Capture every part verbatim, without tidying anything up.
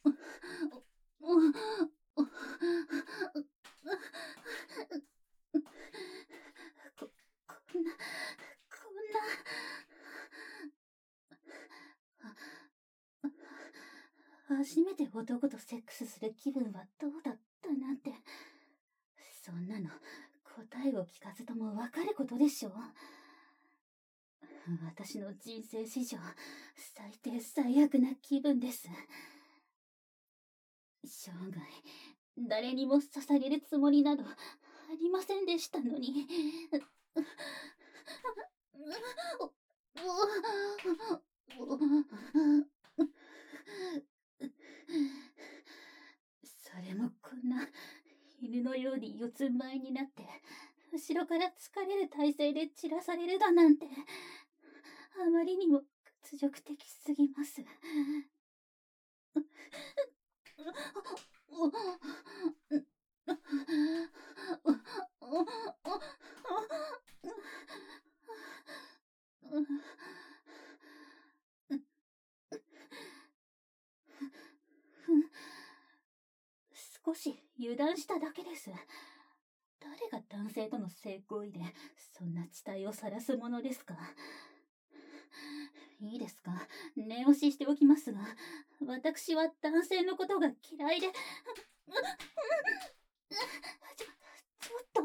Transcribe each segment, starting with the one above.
こ、こんな、こんな。初めて男とセックスする気分はどうだったなんて。そんなの答えを聞かずともわかることでしょう。私の人生史上最低最悪な気分です。生涯誰にも捧げるつもりなどありませんでしたのに。それもこんな犬のように四つん這いになって後ろから疲れる体勢で散らされるだなんて、あまりにも屈辱的すぎます。少し油断しただけです。誰が男性との性行為でそんな地帯を晒すものですか。いいですか、念押ししておきますが、私は男性のことが嫌いで。ちょ、ちょっと。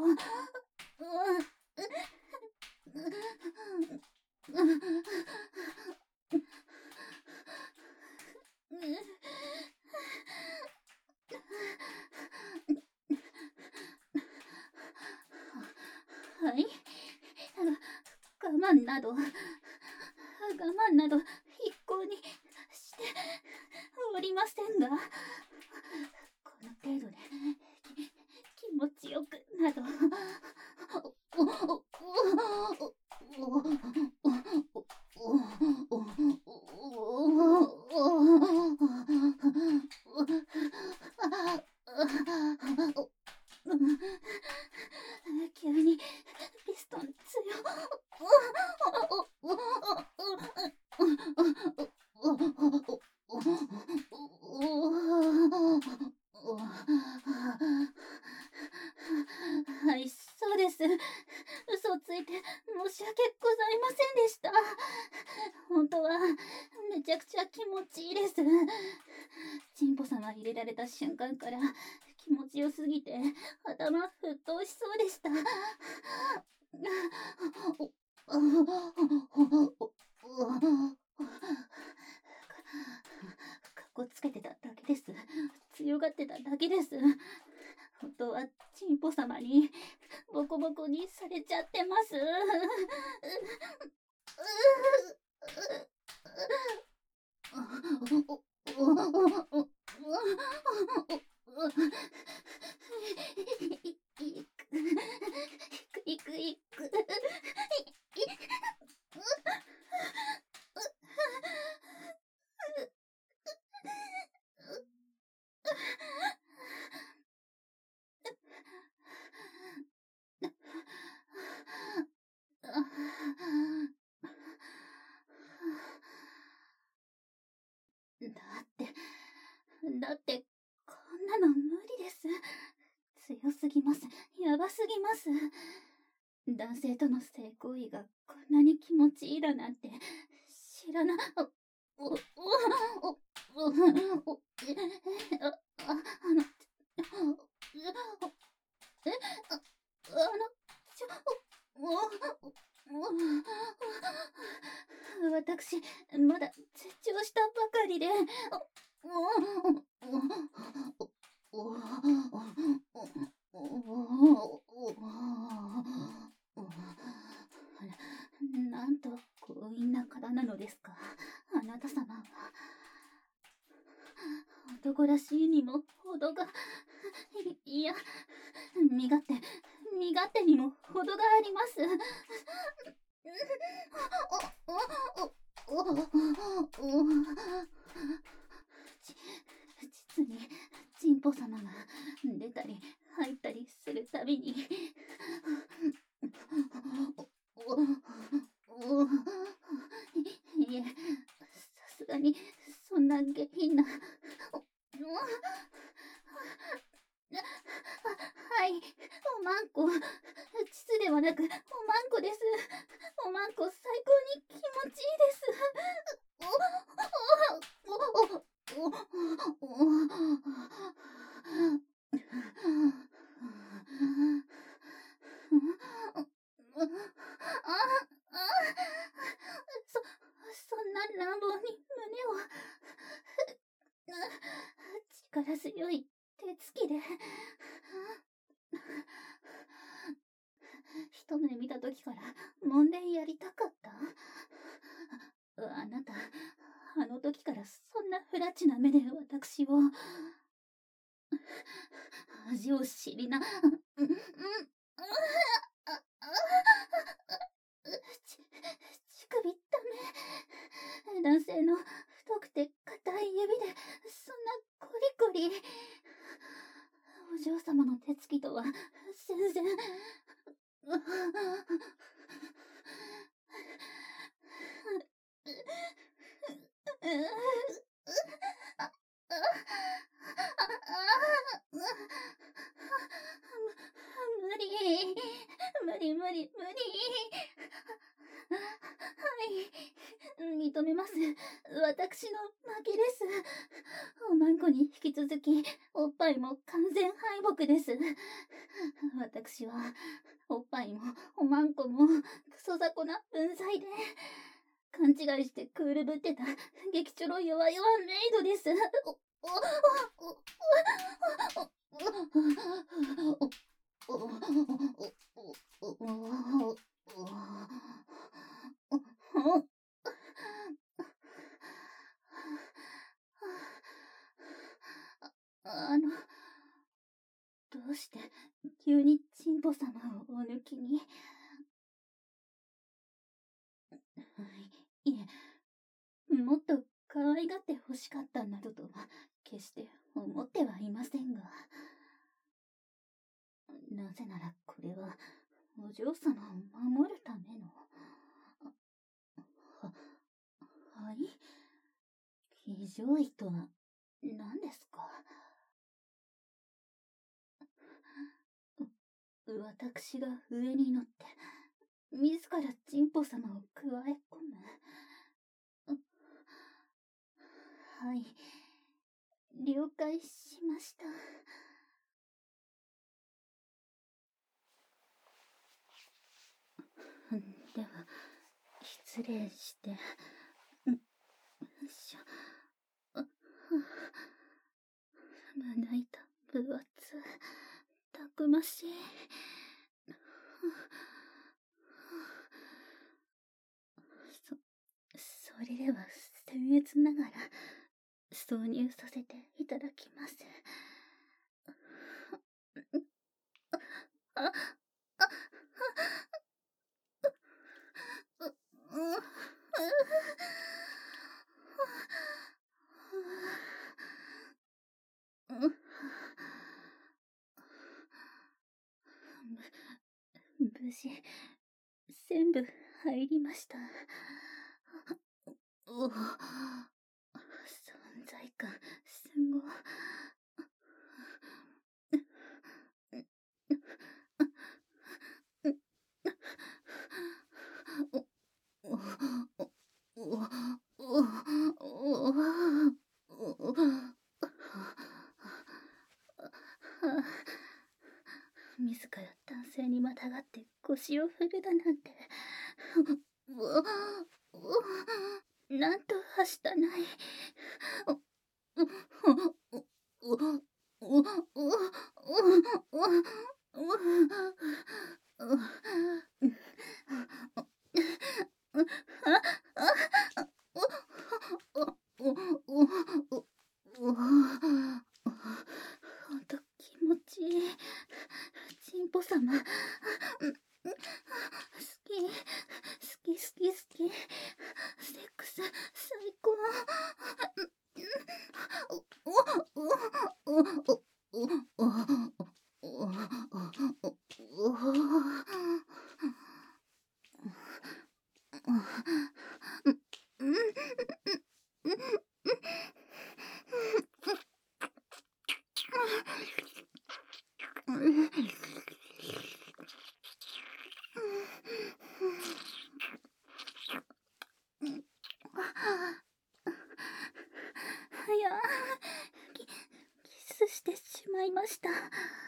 はい、我慢など我慢など一向にしておりませんが、この程度で気持ちよくなど。急にピストン強。はい、そうです。嘘をついて申し訳ございませんでした。本当はめちゃくちゃ気持ちいいです。チンポ様入れられた瞬間から気持ちよすぎて頭沸騰しそうでした。かっこつけてただけです。強がってただけです。本当はチンポ様にボコボコにされちゃってます。いくいく。だってだってこんなの無理です。強すぎます。やばすぎます。男性との性行為がこんなに気持ちいいだなんて知らな。おおおおおおああのえああのちょお私まだ絶頂したばかりで。なんと強引な方なのですか、あなた様は。男らしいにも程が、いや、身勝手身勝手にも程があります。ち実にチンポ様が出たり入ったりするたびにいえ、さすがにそんな下品なはい、おまんこ。チスではなく、おまんこです。おまんこ、最高に気持ちいいです。お、お、お、お、お、お、そ、そんな乱暴に胸を、力強い手つきで、一目見た時から揉んでやりたかった。あなた、あの時からそんな不埒な目で私を、味を知りな、うん、うん、ち、乳首ダメ。男性の太くて硬い指で、そんなコリコリ。お嬢様の手つきとは、全然。無理、無理無理無理。はい、認めます。私の負けです。おまんこに引き続き、おっぱいも完全敗北です。私は、おっぱいもおまんこもクソ雑魚な文才で、勘違いしてクールぶってた激チョロ弱々メイドです。お、お、お、あの、どうして急にチンポ様をお抜きに。いえ、もっと可愛がって欲しかったなどとは決して思ってはいませんが、なぜならこれはお嬢様を守るための。は、はい？非常位とは何ですか？私が上に乗って、自らチンポ様を加え込む。はい、了解しました。では、失礼して。よいしょ。胸板分厚、たくましい。そ、それでは僭越ながら挿入させていただきます。あ、あ、無事、全部入りました。お、存在感、すご。自ら男性にまたがって腰を振るだなんて、なんとはしたない。ほんと気持ちいい。チンポ様、好き、好き好き好き。セックス最高。 してしまいました。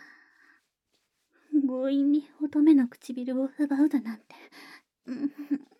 強引に乙女の唇を奪うだなんて。うんうん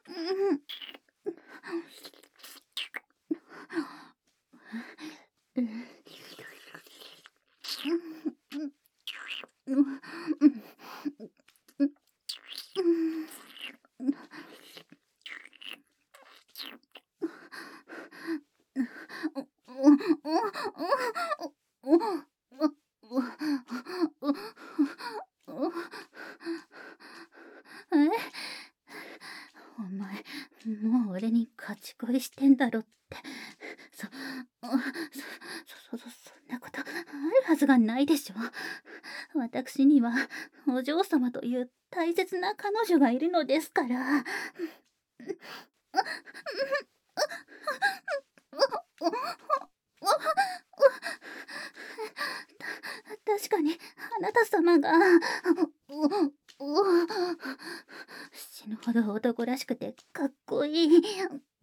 え？お前、もう俺に勝ち恋してんだろって。そ、そ、そ、そ、そ、そんなことあるはずがないでしょ。私にはお嬢様という大切な彼女がいるのですから。確かにあなた様が死ぬほど男らしくてかっこいい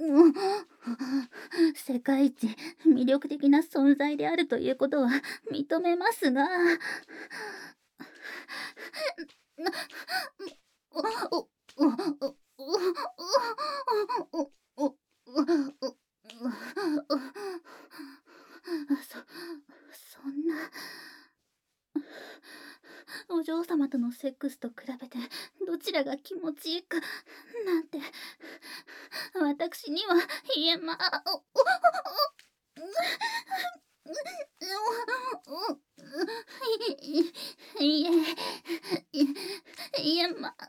世界一魅力的な存在であるということは認めますがそ、そんなお嬢様とのセックスと比べてどちらが気持ちいいかなんて私には言えまいえ言えま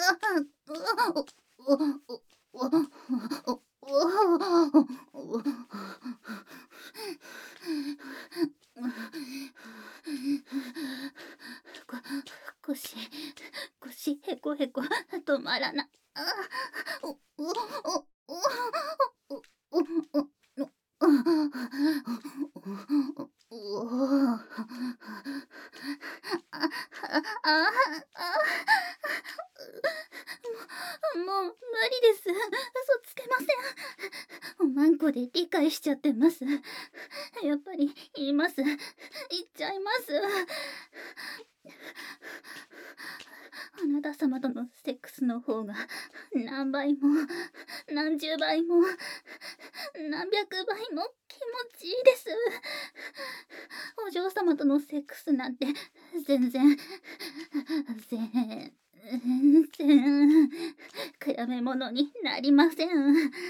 腰、腰へこへこ止まらな。もう無理です。嘘つけません。おまんこで理解しちゃってます。やっぱり言います。言っちゃいます。あなた様とのセックスの方が何倍も何十倍も何百倍も気持ちいいです。お嬢様とのセックスなんて全然全然比べ物になりません。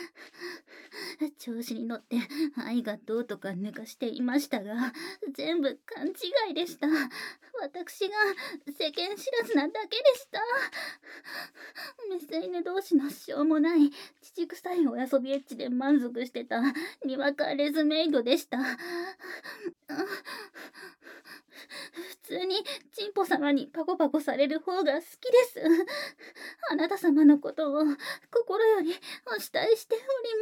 調子に乗って愛がどうとか抜かしていましたが全部勘違いでした。私が世間知らずなだけでした。メス犬同士のしょうもない乳臭いお遊びエッチで満足してたにわかレズメイドでした。普通にチンポ様にパコパコされる方が好きです。あなた様のことを心よりお慕いしております。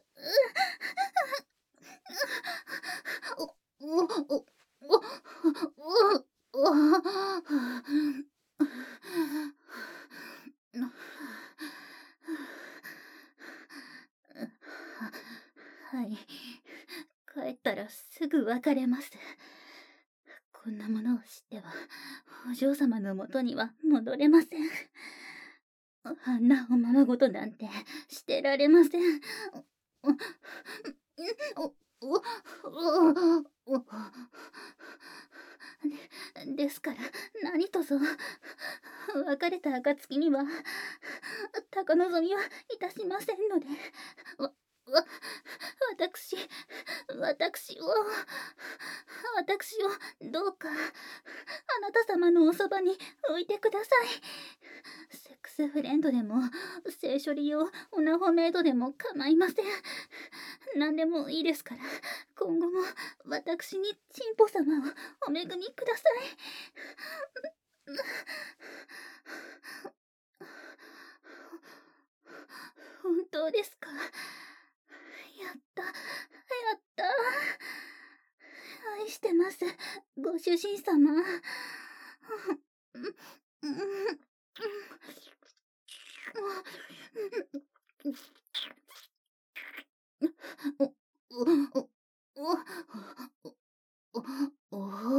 はい。帰ったらすぐ別れます。こんなものを知ってはお嬢様のもとには戻れません。あんなおままごとなんてしてられません。でですから何とぞ別れた暁には高望みはいたしませんのでわわ私私を私をどうかあなた様のおそばに置いてください。セックスフレンドでも性処理用オナホメイドでも構いません。何でもいいですから今後も私にチンポ様をお恵みください。本当ですか？やったやった愛してますご主人様。おおおお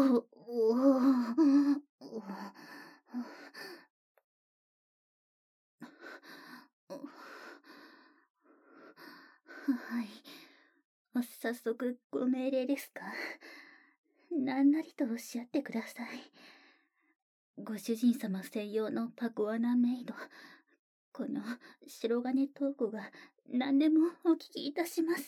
早速ご命令ですか。何なりとおっしゃってください。ご主人様専用のパコアナメイド、この白金トーコが何でもお聞きいたします。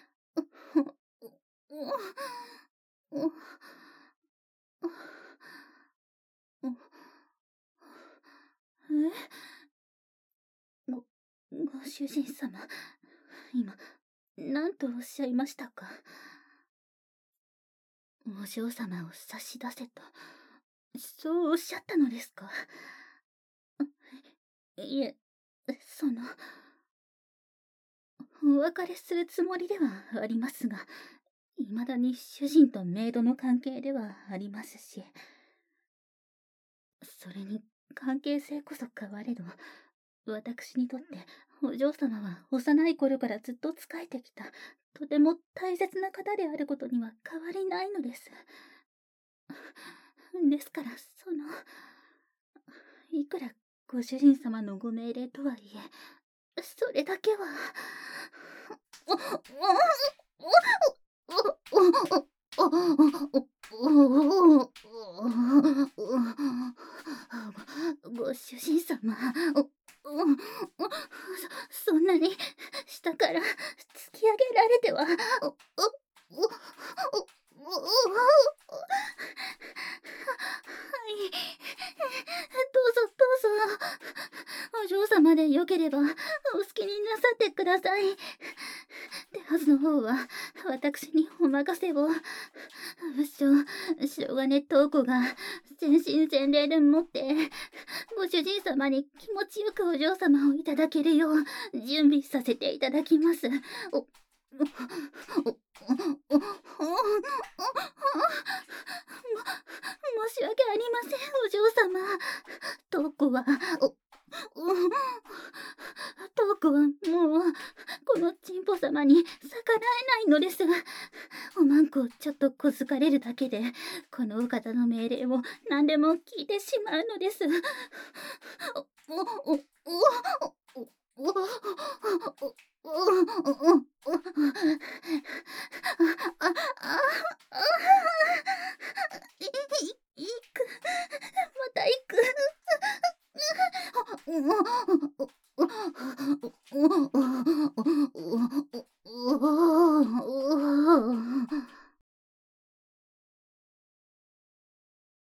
え？ご、ご主人様、今、何とおっしゃいましたか？お嬢様を差し出せと、そうおっしゃったのですか？いえ、その、お別れするつもりではありますが、未だに主人とメイドの関係ではありますし、それに関係性こそ変われど、私にとってお嬢様は幼い頃からずっと仕えてきた、とても大切な方であることには変わりないのです。ですから、その、いくらご主人様のご命令とはいえ、それだけは。ご主人様、そ、そんなに下から突き上げられては。はい、どうぞどうぞ。お嬢様でよければお好きになさってください。手はずの方は私にお任せを。武将白金東子が全身全霊でもってご主人様に気持ちよくお嬢様をいただけるよう準備させていただきます。お申し訳ありません、お嬢様。東子は、お、東子はもう、このチンポ様に逆らえないのです。おまんこをちょっと小づかれるだけで、このお方の命令を何でも聞いてしまうのです。お、お、お、お、お、あ、あ、あ、い、い、いく、また行く。